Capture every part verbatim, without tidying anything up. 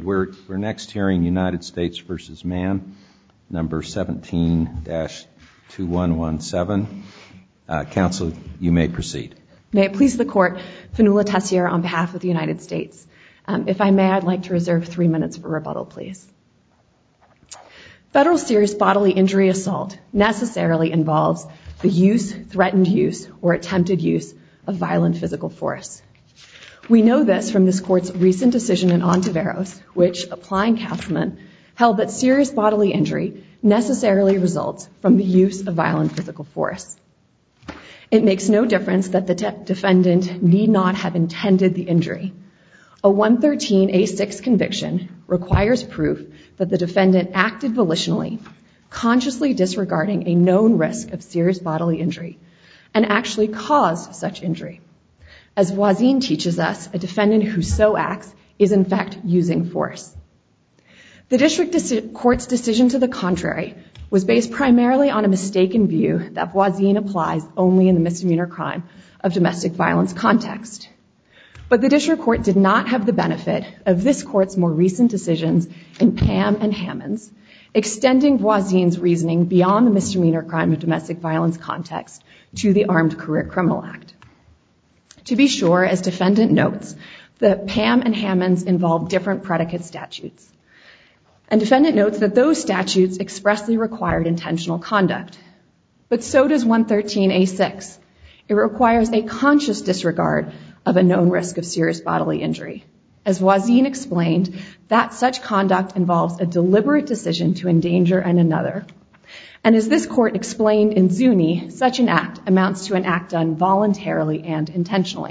We're, we're next hearing United States v. Mann, number seventeen dash two one one seven. Uh, counsel, you may proceed. May it please the Court, Fanula Tessier on behalf of the United States. Um, if I may, I'd like to reserve three minutes for rebuttal, please. Federal serious bodily injury assault necessarily involves the use, threatened use, or attempted use of violent physical force. We know this from this Court's recent decision in Ontiveros, which, applying Castleman, held that serious bodily injury necessarily results from the use of violent physical force. It makes no difference that the de- defendant need not have intended the injury. A one thirteen A six conviction requires proof that the defendant acted volitionally, consciously disregarding a known risk of serious bodily injury, and actually caused such injury. As Voisin teaches us, a defendant who so acts is in fact using force. The District Deci- Court's decision to the contrary was based primarily on a mistaken view that Voisin applies only in the misdemeanor crime of domestic violence context. But the District Court did not have the benefit of this Court's more recent decisions in Pam and Hammonds, extending Voisin's reasoning beyond the misdemeanor crime of domestic violence context to the Armed Career Criminal Act. To be sure, as defendant notes, the Pam and Hammonds involve different predicate statutes. And defendant notes that those statutes expressly required intentional conduct. But so does one thirteen A six. It requires a conscious disregard of a known risk of serious bodily injury. As Voisin explained, that such conduct involves a deliberate decision to endanger an another. And as this Court explained in Zuni, such an act amounts to an act done voluntarily and intentionally.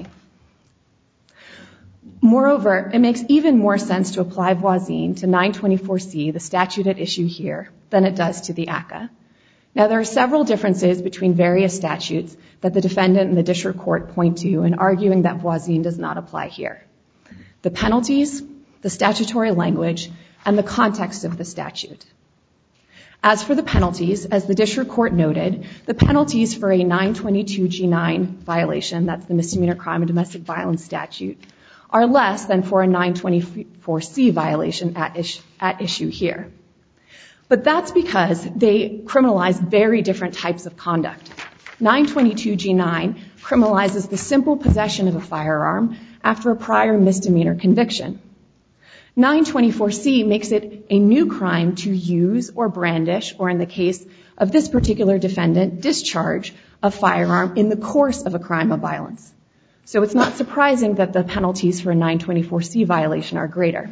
Moreover, it makes even more sense to apply Voisin to nine twenty-four C, the statute at issue here, than it does to the A C C A. Now, there are several differences between various statutes that the defendant and the District Court point to in arguing that Voisin does not apply here. The penalties, the statutory language, and the context of the statute. As for the penalties, as the District Court noted, the penalties for a nine twenty-two G nine violation, that's the misdemeanor crime and domestic violence statute, are less than for a nine twenty-four C violation at, is- at issue here. But that's because they criminalize very different types of conduct. nine twenty-two G nine criminalizes the simple possession of a firearm after a prior misdemeanor conviction. nine twenty-four C makes it a new crime to use or brandish, or in the case of this particular defendant, discharge a firearm in the course of a crime of violence. So it's not surprising that the penalties for a nine twenty-four C violation are greater.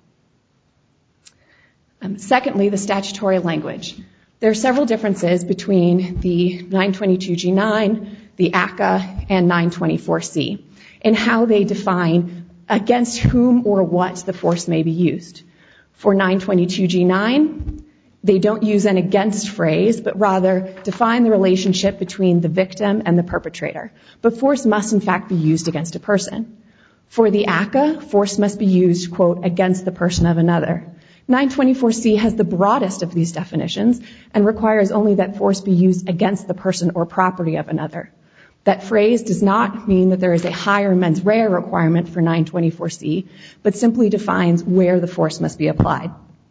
Um, secondly, the statutory language. There are several differences between the nine twenty-two G nine, the A C C A, and nine twenty-four C in how they define against whom or what the force may be used. For nine twenty-two G nine, they don't use an against phrase, but rather define the relationship between the victim and the perpetrator. But force must in fact be used against a person. For the A C C A, force must be used, quote, against the person of another. nine twenty-four C has the broadest of these definitions and requires only that force be used against the person or property of another. That phrase does not mean that there is a higher mens rea requirement for nine twenty-four C, but simply defines where the force must be applied.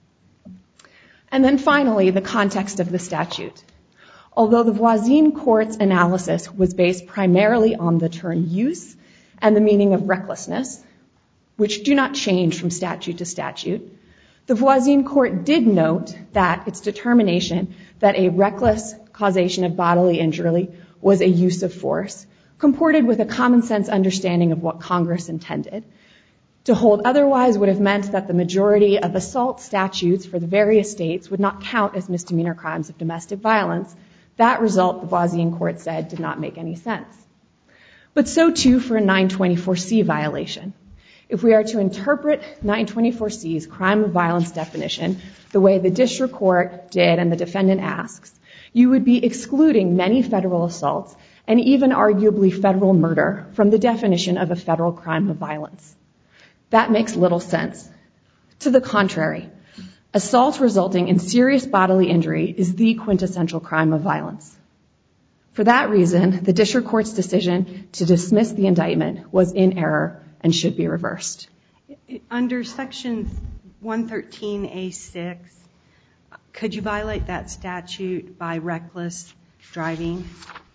And then finally, the context of the statute. Although the Voisin Court's analysis was based primarily on the term use and the meaning of recklessness, which do not change from statute to statute, the Voisin Court did note that its determination that a reckless causation of bodily injury was a use of force comported with a common sense understanding of what Congress intended. To hold otherwise would have meant that the majority of assault statutes for the various states would not count as misdemeanor crimes of domestic violence. That result, the Voisin Court said, did not make any sense. But so too for a nine twenty-four C violation. If we are to interpret nine twenty-four C's crime of violence definition the way the district court did and the defendant asks, you would be excluding many federal assaults and even arguably federal murder from the definition of a federal crime of violence. That makes little sense. To the contrary, assault resulting in serious bodily injury is the quintessential crime of violence. For that reason, the district court's decision to dismiss the indictment was in error and should be reversed. Under Section one thirteen A six, could you violate that statute by reckless driving?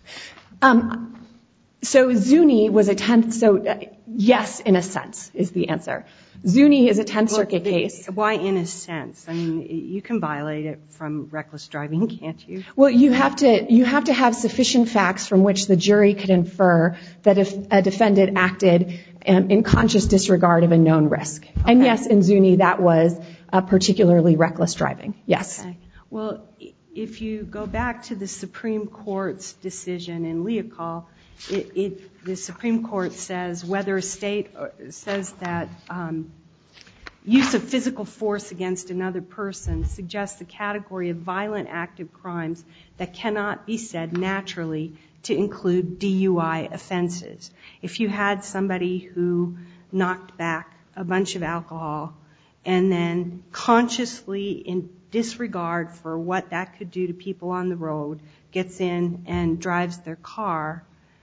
Um, so Zuni was a tenth, so uh, yes, in a sense, is the answer. Zuni is a Tenth Circuit well, case. Why in a sense? I mean, you can violate it from reckless driving, can't you? Well, you have to you have to have sufficient facts from which the jury could infer that if a defendant acted um, in conscious disregard of a known risk. Okay. And yes, in Zuni, that was uh, particularly reckless driving. Yes. Okay. Well, if you go back to the Supreme Court's decision in Leocal, it, it, the Supreme Court says whether a state says that um, use of physical force against another person suggests a category of violent active crimes that cannot be said naturally to include D U I offenses. If you had somebody who knocked back a bunch of alcohol and then consciously, in disregard for what that could do to people on the road, gets in and drives their car,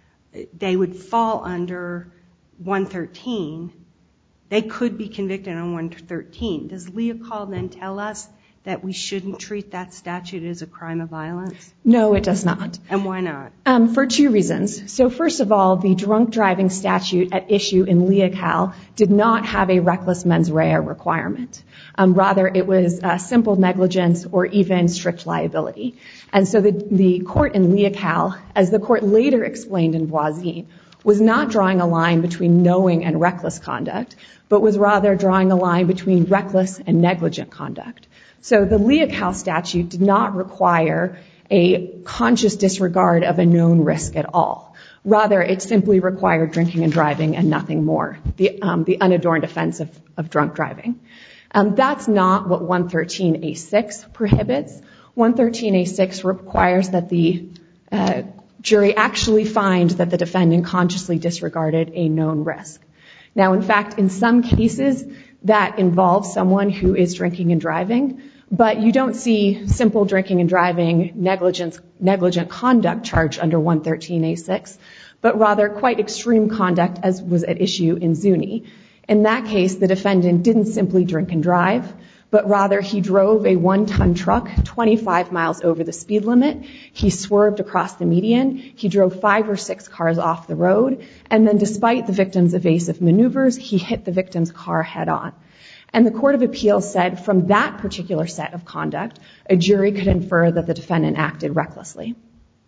they would fall under one thirteen. They could be convicted on one thirteen. Does Leocal then tell us that we shouldn't treat that statute as a crime of violence? No, it does not. And why not? Um, for two reasons. So first of all, the drunk driving statute at issue in Leocal did not have a reckless mens rea requirement. Um, rather, it was uh, simple negligence or even strict liability. And so the, the court in Leocal, as the court later explained in Voisin, was not drawing a line between knowing and reckless conduct, but was rather drawing a line between reckless and negligent conduct. So the Leocal statute did not require a conscious disregard of a known risk at all. Rather, it simply required drinking and driving and nothing more, the, um, the unadorned offense of, of drunk driving. Um, that's not what one thirteen A six prohibits. one thirteen A six requires that the uh, jury actually find that the defendant consciously disregarded a known risk. Now, in fact, in some cases, that involves someone who is drinking and driving, but you don't see simple drinking and driving negligence, negligent conduct charged under one thirteen A six, but rather quite extreme conduct as was at issue in Zuni. In that case, the defendant didn't simply drink and drive, but rather he drove a one-ton truck twenty-five miles over the speed limit. He swerved across the median. He drove five or six cars off the road. And then despite the victim's evasive maneuvers, he hit the victim's car head on. And the Court of Appeals said from that particular set of conduct, a jury could infer that the defendant acted recklessly.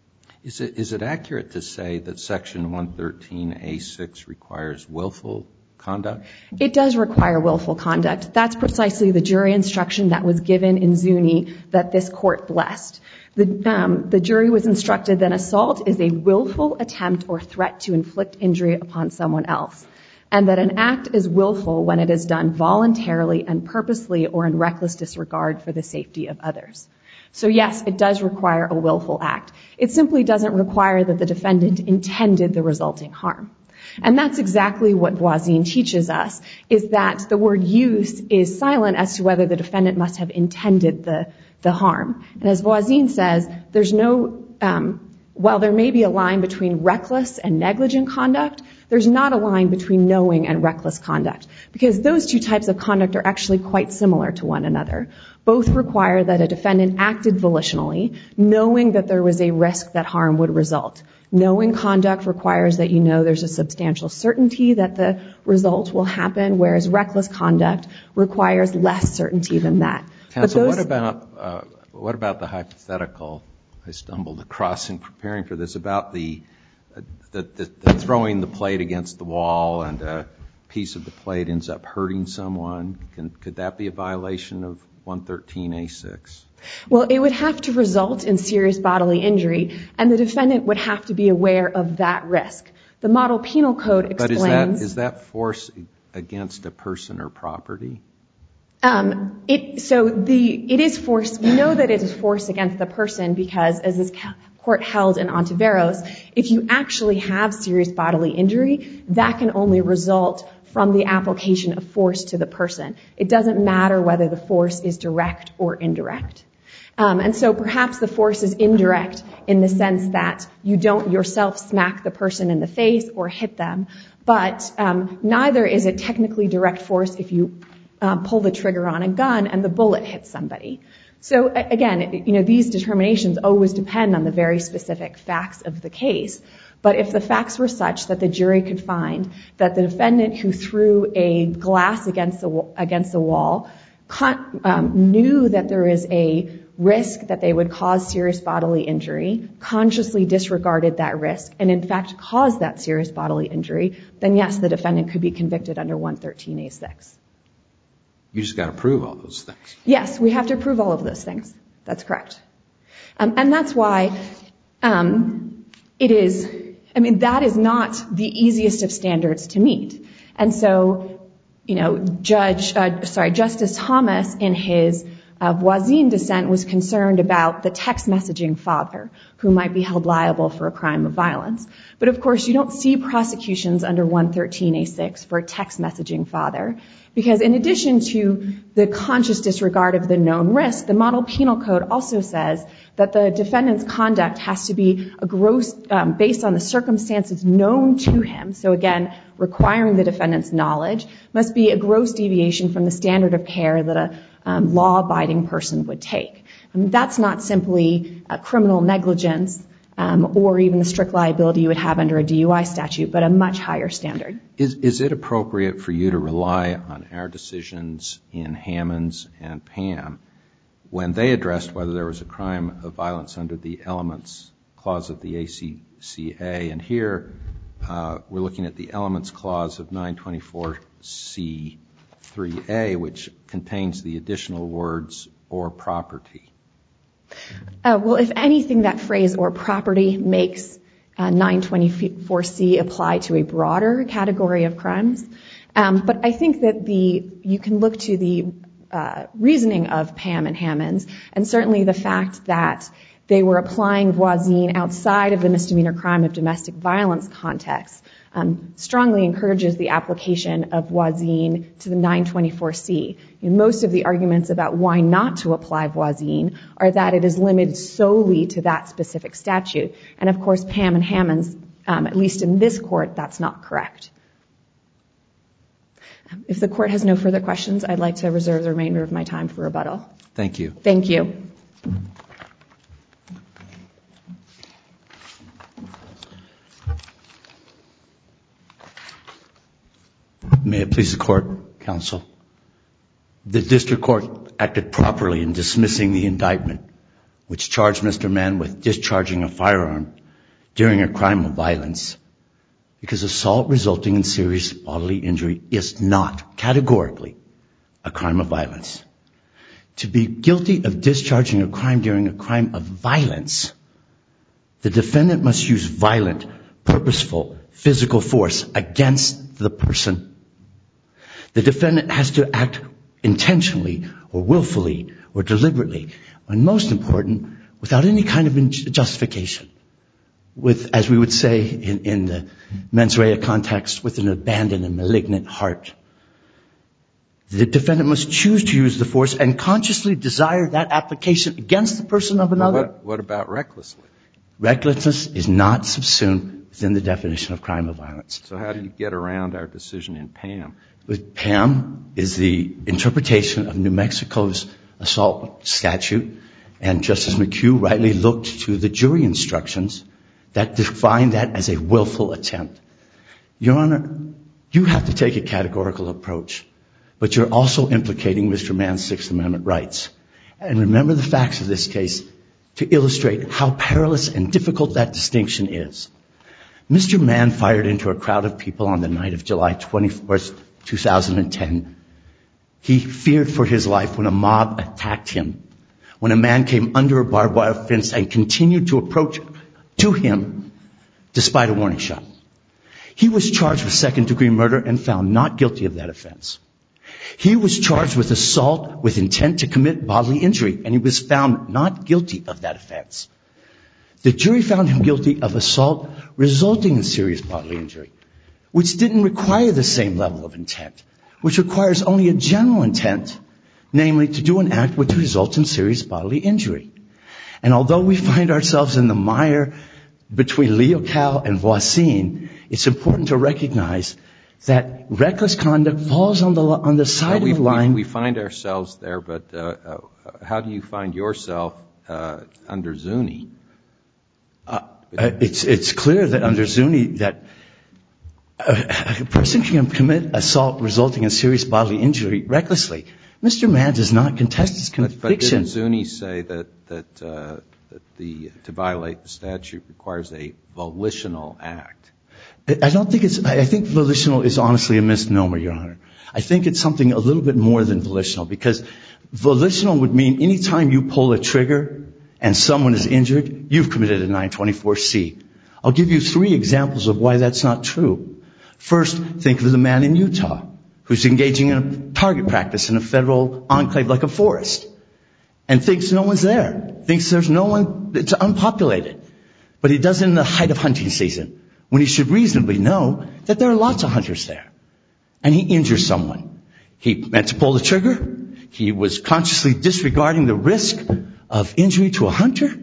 Is it, is it accurate to say that Section one thirteen A six requires willful conduct? It does require willful conduct. That's precisely the jury instruction that was given in Zuni that this court blessed. The, um, the jury was instructed that assault is a willful attempt or threat to inflict injury upon someone else, and that an act is willful when it is done voluntarily and purposely or in reckless disregard for the safety of others. So yes, it does require a willful act. It simply doesn't require that the defendant intended the resulting harm. And that's exactly what Voisin teaches us, is that the word use is silent as to whether the defendant must have intended the, the harm. And as Voisin says, there's no, um, while there may be a line between reckless and negligent conduct, there's not a line between knowing and reckless conduct, because those two types of conduct are actually quite similar to one another. Both require that a defendant acted volitionally, knowing that there was a risk that harm would result. Knowing conduct requires that you know there's a substantial certainty that the result will happen, whereas reckless conduct requires less certainty than that. Counsel, those... what about uh, what about the hypothetical I stumbled across in preparing for this about the, uh, the, the, the throwing the plate against the wall and a piece of the plate ends up hurting someone? Can, could that be a violation of one thirteen A six? Well, it would have to result in serious bodily injury, and the defendant would have to be aware of that risk. The Model Penal Code explains... But is that, is that force against a person or property? Um, it, so the, it is force, we know that it is force against the person because, as this court held in Ontiveros, if you actually have serious bodily injury, that can only result from the application of force to the person. It doesn't matter whether the force is direct or indirect. Um, and so perhaps the force is indirect in the sense that you don't yourself smack the person in the face or hit them, but um, neither is it technically direct force if you uh, pull the trigger on a gun and the bullet hits somebody. So again, you know, these determinations always depend on the very specific facts of the case. But if the facts were such that the jury could find that the defendant who threw a glass against the against the wall con- um, knew that there is a risk that they would cause serious bodily injury, consciously disregarded that risk, and in fact caused that serious bodily injury, then yes, the defendant could be convicted under one thirteen A six. You just got to prove all those things. Yes, we have to prove all of those things. That's correct. Um, and that's why um, it is, I mean, that is not the easiest of standards to meet. And so, you know, Judge, uh, sorry, Justice Thomas in his uh, Voisin dissent was concerned about the text messaging father who might be held liable for a crime of violence. But of course, you don't see prosecutions under one thirteen A six for a text messaging father, because in addition to the conscious disregard of the known risk, the Model Penal Code also says that the defendant's conduct has to be a gross, um, based on the circumstances known to him. So again, requiring the defendant's knowledge must be a gross deviation from the standard of care that a um, law-abiding person would take. And that's not simply a criminal negligence um, or even the strict liability you would have under a D U I statute, but a much higher standard. Is, is it appropriate for you to rely on our decisions in Hammonds and Pam when they addressed whether there was a crime of violence under the elements clause of the A C C A? And here uh, we're looking at the elements clause of nine twenty-four C three A, which contains the additional words or property. Uh, well, if anything, that phrase or property makes uh, nine twenty-four C apply to a broader category of crimes. Um, but I think that the you can look to the uh, reasoning of Pam and Hammonds, and certainly the fact that they were applying Voisin outside of the misdemeanor crime of domestic violence context, um, strongly encourages the application of Voisin to the nine twenty-four C. And most of the arguments about why not to apply Voisin are that it is limited solely to that specific statute. And of course, Pam and Hammonds, um, at least in this court, that's not correct. If the court has no further questions, I'd like to reserve the remainder of my time for rebuttal. Thank you. Thank you. May it please the court, counsel. The district court acted properly in dismissing the indictment, which charged Mister Mann with discharging a firearm during a crime of violence, because assault resulting in serious bodily injury is not categorically a crime of violence. To be guilty of discharging a crime during a crime of violence, the defendant must use violent, purposeful, physical force against the person. The defendant has to act intentionally or willfully or deliberately, and most important, without any kind of justification, with, as we would say in, in the mens rea context, with an abandoned and malignant heart. The defendant must choose to use the force and consciously desire that application against the person of another. Well, what, what about recklessly? Recklessness is not subsumed within the definition of crime of violence. So how do you get around our decision in Pam? With Pam is the interpretation of New Mexico's assault statute, and Justice McHugh rightly looked to the jury instructions that define that as a willful attempt. Your Honor, you have to take a categorical approach, but you're also implicating Mister Mann's Sixth Amendment rights. And remember the facts of this case to illustrate how perilous and difficult that distinction is. Mister Mann fired into a crowd of people on the night of July twenty-fourth, two thousand ten. He feared for his life when a mob attacked him, when a man came under a barbed wire fence and continued to approach to him despite a warning shot. He was charged with second-degree murder and found not guilty of that offense. He was charged with assault with intent to commit bodily injury, and he was found not guilty of that offense. The jury found him guilty of assault resulting in serious bodily injury, which didn't require the same level of intent, which requires only a general intent, namely to do an act which results in serious bodily injury. And although we find ourselves in the mire between Leocal and Voisin, it's important to recognize that reckless conduct falls on the on the side well, of the line. We, we find ourselves there, but uh, uh, how do you find yourself uh, under Zuni? Uh, it's it's clear that under Zuni that a, a person can commit assault resulting in serious bodily injury recklessly. Mister Mann does not contest his conviction. But, but didn't Zuni say that that, uh, that the to violate the statute requires a volitional act? I don't think it's, I think volitional is honestly a misnomer, Your Honor. I think it's something a little bit more than volitional, because volitional would mean any time you pull a trigger and someone is injured, you've committed a nine twenty-four C. I'll give you three examples of why that's not true. First, think of the man in Utah who's engaging in a target practice in a federal enclave like a forest and thinks no one's there, thinks there's no one, it's unpopulated. But he does it in the height of hunting season, when he should reasonably know that there are lots of hunters there. And he injures someone. He meant to pull the trigger. He was consciously disregarding the risk of injury to a hunter.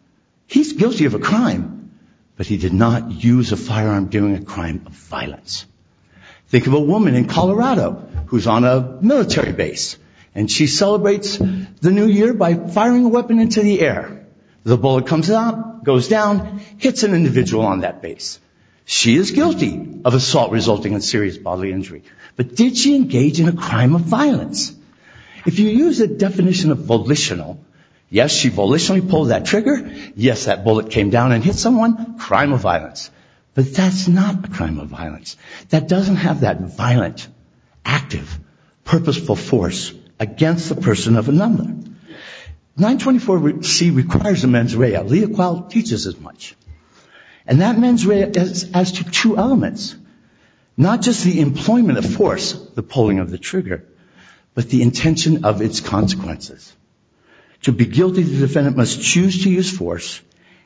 He's guilty of a crime, but he did not use a firearm during a crime of violence. Think of a woman in Colorado who's on a military base, and she celebrates the new year by firing a weapon into the air. The bullet comes out, goes down, hits an individual on that base. She is guilty of assault resulting in serious bodily injury. But did she engage in a crime of violence? If you use the definition of volitional, yes, she volitionally pulled that trigger. Yes, that bullet came down and hit someone. Crime of violence. But that's not a crime of violence. That doesn't have that violent, active, purposeful force against the person of another. nine twenty-four C requires a mens rea. Leocal teaches as much. And that mens rea is as to two elements. Not just the employment of force, the pulling of the trigger, but the intention of its consequences. To be guilty, the defendant must choose to use force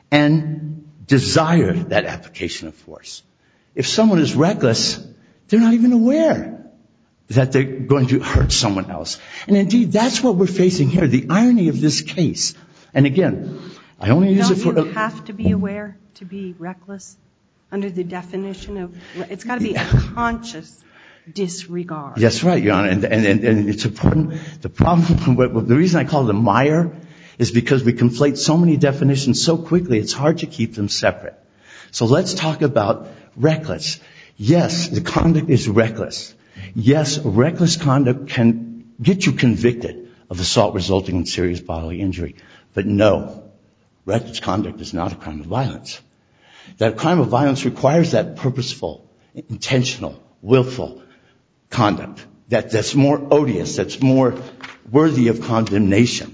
and desire that application of force. If someone is reckless, they're not even aware that they're going to hurt someone else. And indeed, that's what we're facing here, the irony of this case. And again, I only use it for... Don't you have to be aware to be reckless under the definition of... It's got to be a conscious disregard. That's right, Your Honor. And, and, and it's important. The problem, the reason I call it a mire is because we conflate so many definitions so quickly, it's hard to keep them separate. So let's talk about reckless. Yes, the conduct is reckless. Yes, reckless conduct can get you convicted of assault resulting in serious bodily injury. But no, reckless conduct is not a crime of violence. That crime of violence requires that purposeful, intentional, willful conduct that, that's more odious, that's more worthy of condemnation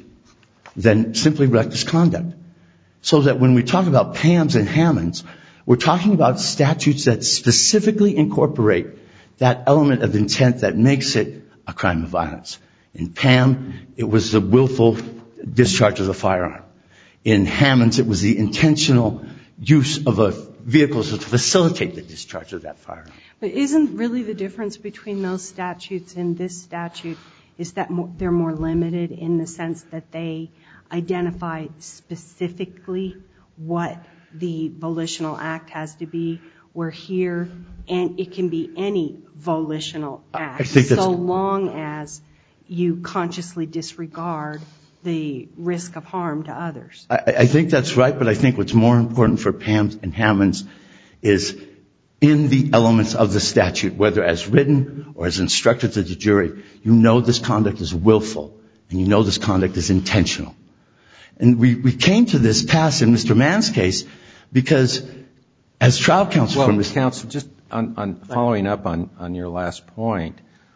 than simply reckless conduct. So that when we talk about P A Ms and Hammonds, we're talking about statutes that specifically incorporate that element of intent that makes it a crime of violence. In P A M, it was the willful discharge of the firearm. In Hammonds, it was the intentional use of a vehicle to facilitate the discharge of that firearm. But isn't really the difference between those statutes and this statute is that more, they're more limited in the sense that they identify specifically what the volitional act has to be, where here, and it can be any volitional act, so long as you consciously disregard the risk of harm to others. I, I think that's right, but I think what's more important for P A Ms and Hammonds is in the elements of the statute, whether as written or as instructed to the jury, you know this conduct is willful, and you know this conduct is intentional. And we, we came to this pass in Mister Mann's case because as trial counsel... Well, from Mister counsel, just on, on following up on, on your last point,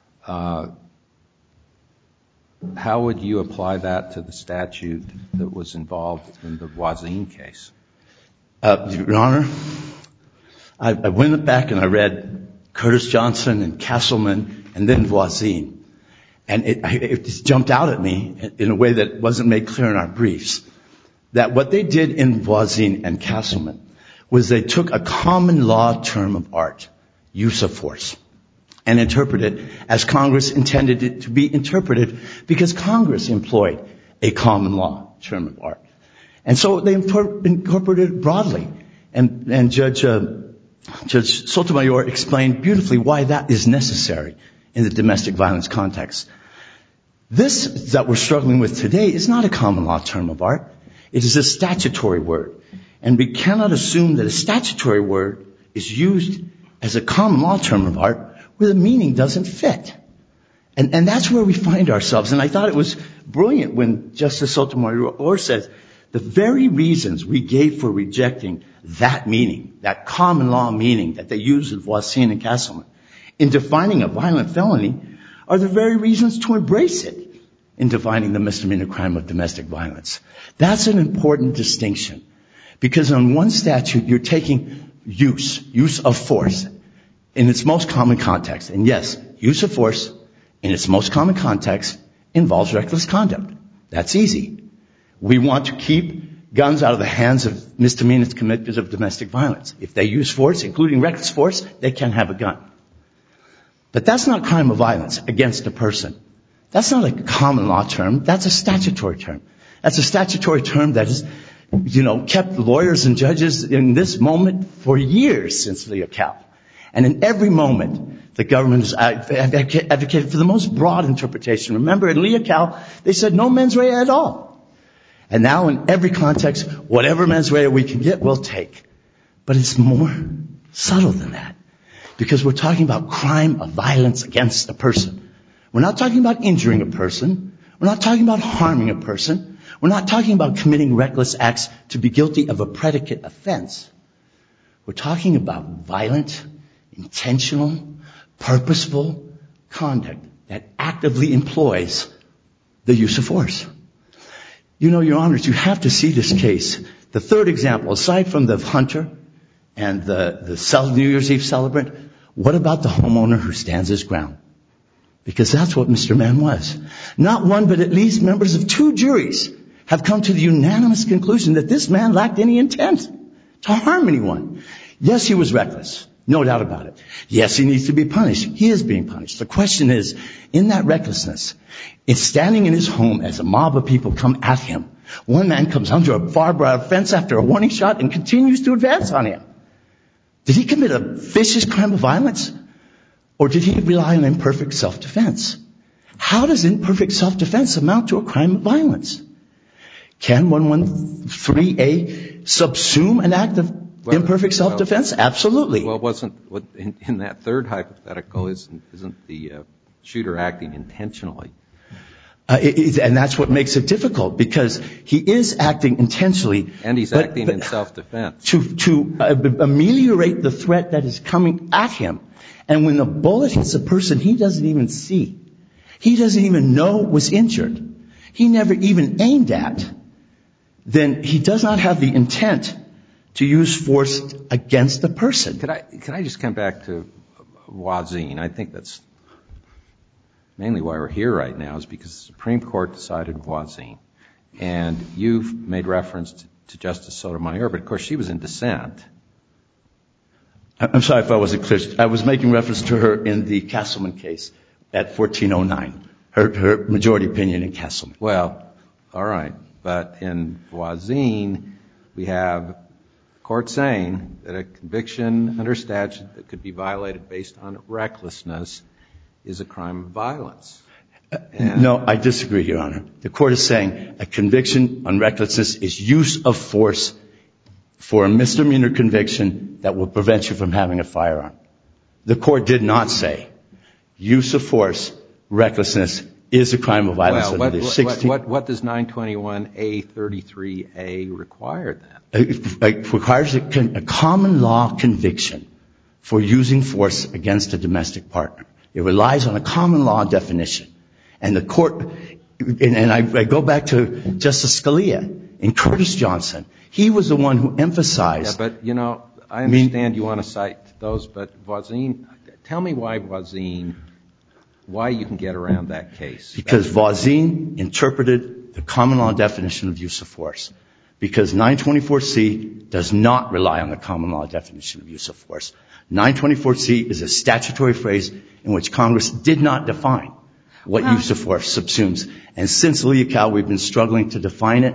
uh, how would you apply that to the statute that was involved in the Voisin case? Uh, Your Honor, I, I went back and I read Curtis Johnson and Castleman and then Voisin. And it, it just jumped out at me in a way that wasn't made clear in our briefs, that what they did in Voisin and Castleman was they took a common law term of art, use of force, and interpreted it as Congress intended it to be interpreted because Congress employed a common law term of art. And so they incorporated it broadly. And, and Judge uh, Judge Sotomayor explained beautifully why that is necessary in the domestic violence context. This that we're struggling with today is not a common law term of art. It is a statutory word. And we cannot assume that a statutory word is used as a common law term of art where the meaning doesn't fit. And, and that's where we find ourselves. And I thought it was brilliant when Justice Sotomayor said the very reasons we gave for rejecting that meaning, that common law meaning that they use in Voisin and Castleman, in defining a violent felony, are the very reasons to embrace it in defining the misdemeanor crime of domestic violence. That's an important distinction. Because on one statute, you're taking use, use of force, in its most common context. And yes, use of force, in its most common context, involves reckless conduct. That's easy. We want to keep guns out of the hands of misdemeanors committed of domestic violence. If they use force, including reckless force, they can have a gun. But that's not crime of violence against a person. That's not a common law term. That's a statutory term. That's a statutory term that has, you know, kept lawyers and judges in this moment for years since Leocal. And in every moment, the government has advocated for the most broad interpretation. Remember, in Leocal, they said no mens rea at all. And now in every context, whatever mens rea we can get, we'll take. But it's more subtle than that. Because we're talking about crime of violence against a person. We're not talking about injuring a person. We're not talking about harming a person. We're not talking about committing reckless acts to be guilty of a predicate offense. We're talking about violent, intentional, purposeful conduct that actively employs the use of force. You know, Your Honors, you have to see this case. The third example, aside from the hunter and the, the New Year's Eve celebrant, what about the homeowner who stands his ground? Because that's what Mister Mann was. Not one, but at least members of two juries have come to the unanimous conclusion that this man lacked any intent to harm anyone. Yes, he was reckless. No doubt about it. Yes, he needs to be punished. He is being punished. The question is, in that recklessness, in standing in his home as a mob of people come at him, one man comes under a barbed wire fence after a warning shot and continues to advance on him. Did he commit a vicious crime of violence? Or did he rely on imperfect self-defense? How does imperfect self-defense amount to a crime of violence? Can one thirteen A subsume an act of well, imperfect self-defense? Well, Absolutely. Well, wasn't what in, in that third hypothetical isn't isn't the uh, shooter acting intentionally? Uh, it, it, and that's what makes it difficult, because he is acting intentionally. And he's but, acting but in self-defense. To, to uh, ameliorate the threat that is coming at him. And when the bullet hits a person he doesn't even see, he doesn't even know was injured, he never even aimed at, then he does not have the intent to use force against the person. Could I, could I just come back to Voisin? I think that's mainly why we're here right now, is because the Supreme Court decided Voisin. And you've made reference to, to Justice Sotomayor, but of course she was in dissent. I'm sorry if I wasn't clear. I was making reference to her in the Castleman case at fourteen oh nine, her, her majority opinion in Castleman. Well, all right. But in Voisin, we have the court saying that a conviction under statute that could be violated based on recklessness is a crime of violence. And no, I disagree, Your Honor. The court is saying a conviction on recklessness is use of force for a misdemeanor conviction that will prevent you from having a firearm. The court did not say use of force, recklessness, is a crime of violence. Well, what, what, what, what does nine twenty-one A thirty-three A require then? It, it requires a, a common law conviction for using force against a domestic partner. It relies on a common law definition. And the court, and, and I, I go back to Justice Scalia in Curtis Johnson. He was the one who emphasized. Yeah, but, you know, I understand I mean, you want to cite those, but Voisin, tell me why Voisin, why you can get around that case. Because Voisin interpreted the common law definition of use of force. Because nine twenty-four C does not rely on the common law definition of use of force. nine twenty-four C is a statutory phrase in which Congress did not define what well, use of force subsumes. And since Leocal, we've been struggling to define it.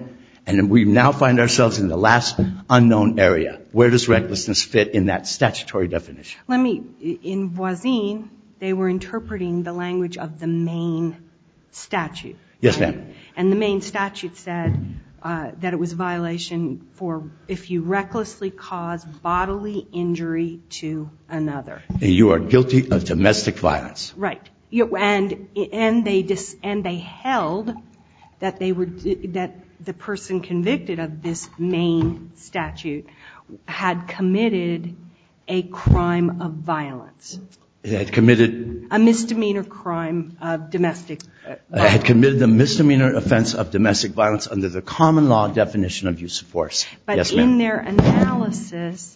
And we now find ourselves in the last unknown area. Where does recklessness fit in that statutory definition? Let me, in Voisin, they were interpreting the language of the main statute. Yes, right? ma'am. And the main statute said uh, that it was a violation for if you recklessly cause bodily injury to another. And you are guilty of domestic violence. Right. You, and and they dis, and they held that they were that the person convicted of this main statute had committed a crime of violence. It had committed a misdemeanor crime of domestic uh, I had committed a misdemeanor offense of domestic violence under the common law definition of use of force. But yes, in ma'am. their analysis,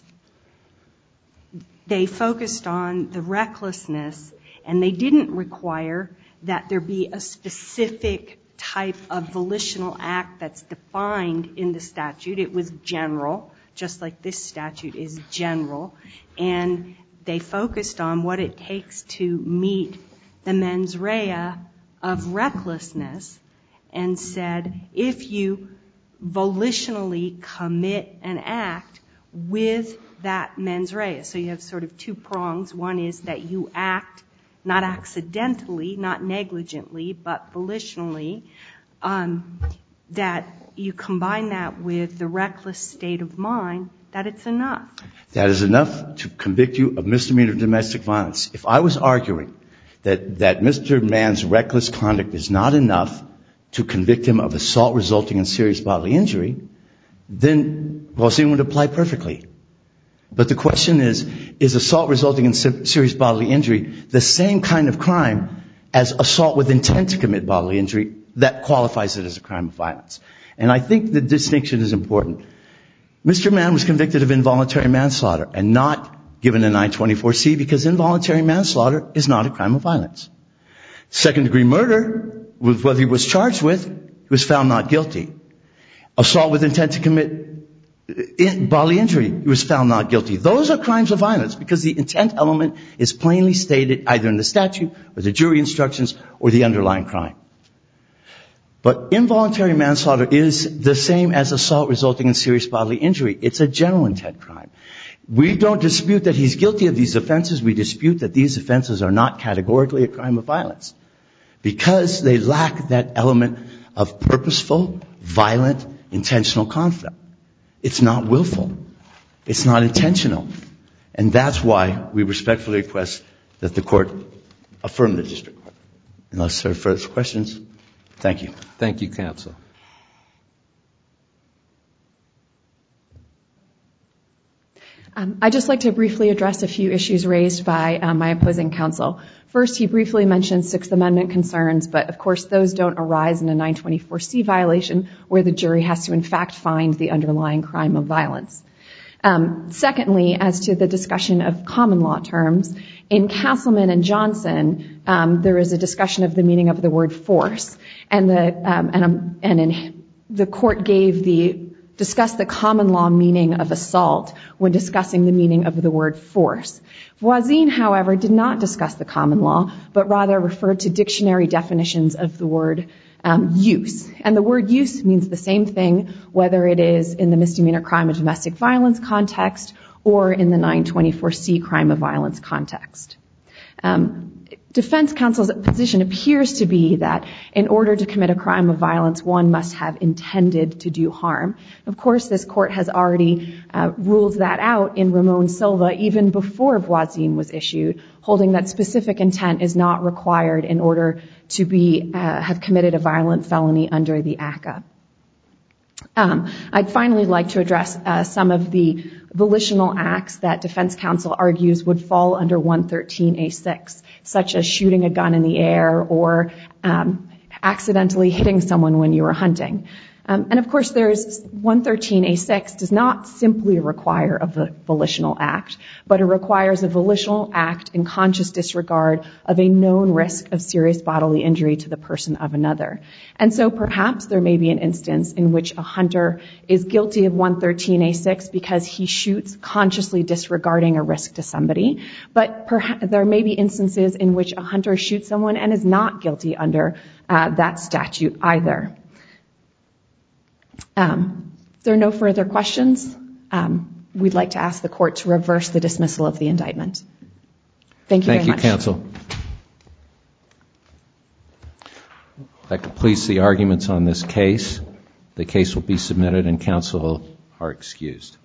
they focused on the recklessness, and they didn't require that there be a specific type of volitional act that's defined in the statute. It was general, just like this statute is general. And they focused on what it takes to meet the mens rea of recklessness and said, if you volitionally commit an act with that mens rea, so you have sort of two prongs. One is that you act not accidentally, not negligently, but volitionally, um, that you combine that with the reckless state of mind, that it's enough. That is enough to convict you of misdemeanor domestic violence. If I was arguing that, that Mister Mann's reckless conduct is not enough to convict him of assault resulting in serious bodily injury, then Voisin would apply perfectly. But the question is, is assault resulting in serious bodily injury the same kind of crime as assault with intent to commit bodily injury that qualifies it as a crime of violence? And I think the distinction is important. Mister Mann was convicted of involuntary manslaughter and not given a nine twenty-four C because involuntary manslaughter is not a crime of violence. Second degree murder, with what he was charged with, he was found not guilty. Assault with intent to commit in bodily injury, he was found not guilty. Those are crimes of violence because the intent element is plainly stated either in the statute or the jury instructions or the underlying crime. But involuntary manslaughter is the same as assault resulting in serious bodily injury. It's a general intent crime. We don't dispute that he's guilty of these offenses. We dispute that these offenses are not categorically a crime of violence because they lack that element of purposeful, violent, intentional conflict. It's not willful. It's not intentional. And that's why we respectfully request that the court affirm the district court. Unless there are further questions, thank you. Thank you, counsel. Um, I'd just like to briefly address a few issues raised by um, my opposing counsel. First, he briefly mentioned Sixth Amendment concerns, but of course those don't arise in a nine twenty-four C violation where the jury has to in fact find the underlying crime of violence. Um, secondly, as to the discussion of common law terms, in Castleman and Johnson, um, there is a discussion of the meaning of the word force, and the um, and, um, and in, the court gave the discussed the common law meaning of assault when discussing the meaning of the word force. Voisin, however, did not discuss the common law, but rather referred to dictionary definitions of the word um, use. And the word use means the same thing whether it is in the misdemeanor crime of domestic violence context or in the nine twenty-four C crime of violence context. Um, Defense counsel's position appears to be that in order to commit a crime of violence, one must have intended to do harm. Of course, this court has already uh, ruled that out in Ramon Silva even before Voisin was issued, holding that specific intent is not required in order to be uh, have committed a violent felony under the A C A. Um, I'd finally like to address uh, some of the volitional acts that defense counsel argues would fall under one thirteen A six, such as shooting a gun in the air or um, accidentally hitting someone when you were hunting. Um, and of course, there's one thirteen A six does not simply require a volitional act, but it requires a volitional act in conscious disregard of a known risk of serious bodily injury to the person of another. And so perhaps there may be an instance in which a hunter is guilty of one thirteen A six because he shoots consciously disregarding a risk to somebody, but perhaps there may be instances in which a hunter shoots someone and is not guilty under uh, that statute either. Um, if there are no further questions, um, we'd like to ask the court to reverse the dismissal of the indictment. Thank you very much. Thank you, counsel. That completes the arguments on this case. The case will be submitted and counsel are excused.